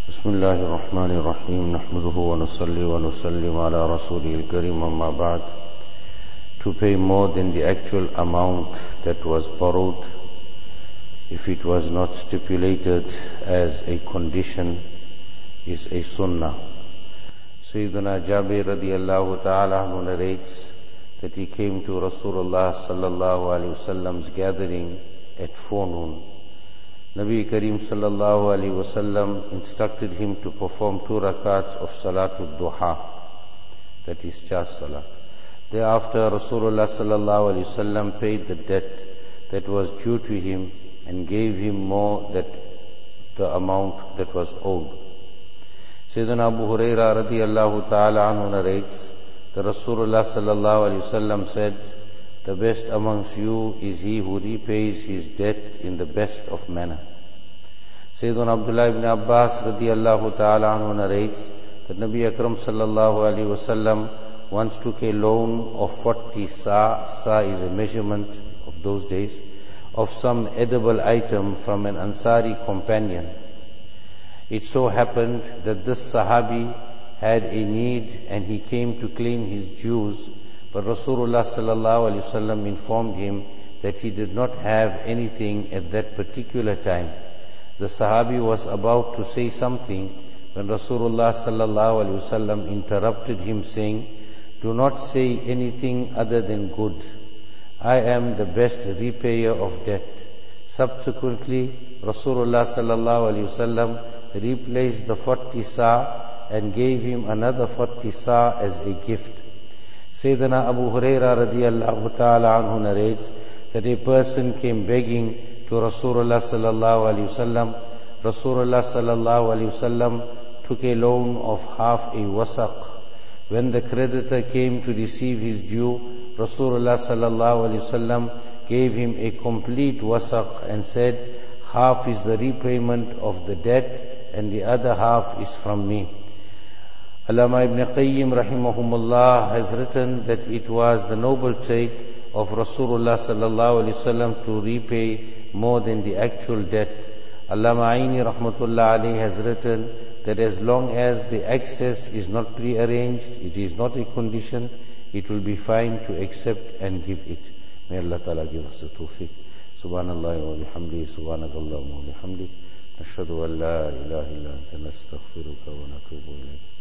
بسم الله الرحمن الرحيم نحمده ونصلي ونسلم على رسوله الكريم أما بعد. To pay more than the actual amount that was borrowed, if it was not stipulated as a condition, is a sunnah. Sayyidina Jabir radiyallahu ta'ala anhu narrates that he came to Rasulullah sallallahu alayhi wasallam's gathering at forenoon. Nabi Kareem sallallahu alayhi wasallam instructed him to perform 2 rakats of Salatul Duha, that is Chas Salat. Thereafter Rasulullah sallallahu alayhi wasallam paid the debt that was due to him and gave him more than the amount that was owed. Sayyidina Abu Huraira radiyallahu ta'ala anhu narrates that Rasulullah sallallahu alayhi wasallam said, "The best amongst you is he who repays his debt in the best of manner." Sayyidina Abdullah ibn Abbas radiyallahu ta'ala anhu narrates that Nabi Akram sallallahu alayhi wasallam once took a loan of 40 sa. Sa is a measurement of those days, of some edible item from an Ansari companion. It so happened that this Sahabi had a need and he came to claim his dues, but Rasulullah sallallahu alaihi wasallam informed him that he did not have anything at that particular time. The Sahabi was about to say something when Rasulullah sallallahu alaihi wasallam interrupted him, saying, "Do not say anything other than good. I am the best repayer of debt." Subsequently, Rasulullah sallallahu alaihi wasallam replaced the 40 sa and gave him another 40 sa as a gift. Sayyidina Abu Huraira radiyallahu ta'ala anhu narrates that a person came begging to Rasulullah sallallahu alaihi wasallam. Rasulullah sallallahu alaihi wasallam took a loan of half a wasaq. When the creditor came to receive his due, Rasulullah sallallahu alaihi wasallam gave him a complete wasaq and said, "Half is the repayment of the debt and the other half is from me." Allama Ibn Qayyim rahimahumullah has written that it was the noble trait of Rasulullah sallallahu alaihi wasallam to repay more than the actual debt. Allama Aini rahmatullah alayhi has written that as long as the excess is not prearranged, it is not a condition, it will be fine to accept and give it. May Allah Ta'ala give us the tawfiq. Subhanallah wa bihamdihi, subhanakallahumma wa bihamdik, nashhadu an la ilaha illa anta nastaghfiruka wa natubu ilayk.